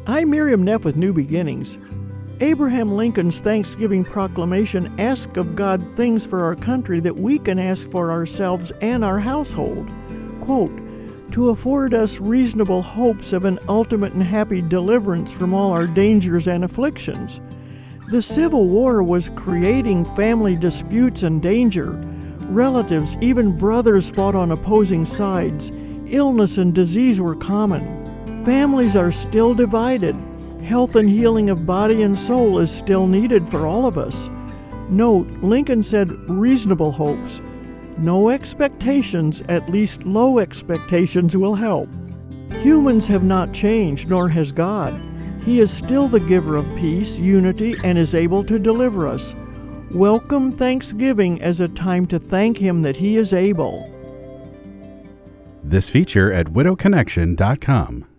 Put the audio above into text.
I'm Miriam Neff with New Beginnings. Abraham Lincoln's Thanksgiving proclamation asked of God things for our country that we can ask for ourselves and our household. Quote, to afford us reasonable hopes of an ultimate and happy deliverance from all our dangers and afflictions. The Civil War was creating family disputes and danger. Relatives, even brothers, fought on opposing sides. Illness and disease were common. Families are still divided. Health and healing of body and soul is still needed for all of us. Note, Lincoln said reasonable hopes. No expectations, at least low expectations, will help. Humans have not changed, nor has God. He is still the giver of peace, unity, and is able to deliver us. Welcome Thanksgiving as a time to thank Him that He is able. This feature at widowconnection.com.